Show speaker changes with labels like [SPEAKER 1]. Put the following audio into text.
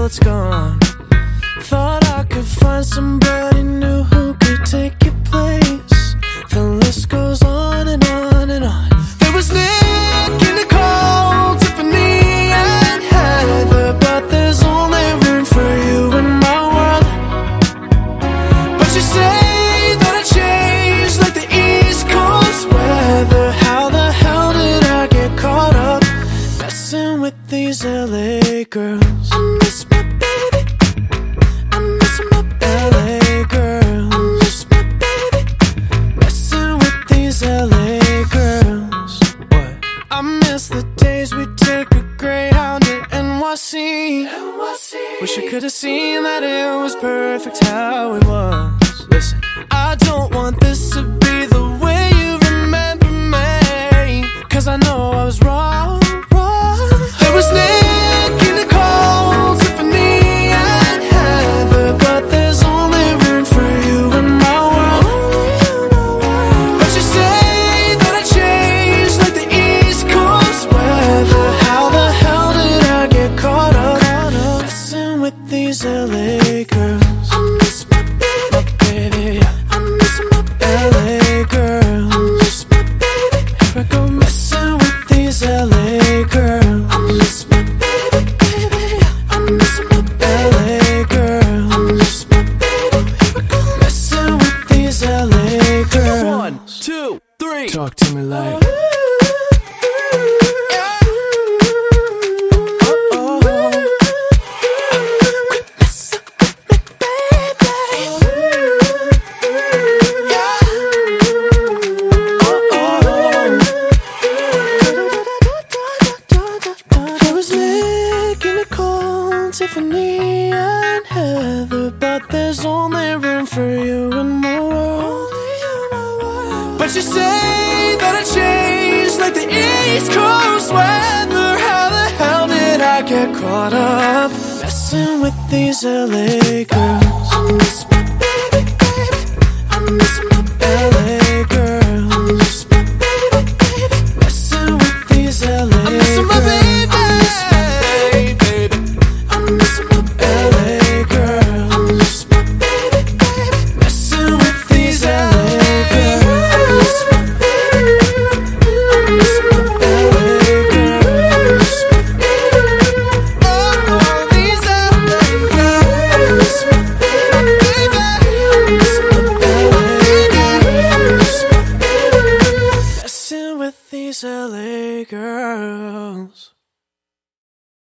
[SPEAKER 1] it's gone. Thought I could find somebody new who could take your place. The list goes on and on and on. There was Nick and Nicole, Tiffany and Heather, but there's only room for you in my world. But you say that I changed like the East Coast weather. How the hell did I get caught up messing with these LA girls? I miss my baby, I miss my LA girl. I miss my baby, messing with these LA girls. What? I miss the days we take a Greyhound to NYC. Wish I could have seen that it was perfect how it was. Listen, I don't want this to be the way you remember me, 'cause I know I was wrong. There was Nick and Nicole, Tiffany and Heather, but there's only room for you in my world. But you say that I changed like the East Coast weather. How the hell did I get caught up messing with these LA girls? I miss my baby, I miss my LA girl. I miss my baby, here I go messing with these LA girls. I miss my baby, I miss my LA girl. I miss my baby, here I go messing with these LA girls. 1, 2, 3. Talk to me like. Tiffany and Heather, but there's only room for you in my world. But you say that I changed like the East Coast weather. How the hell did I get caught up messing with these LA girls? I miss my baby, I miss my LA girl. I miss my baby, messing with these LA girls. I miss my baby. These LA girls.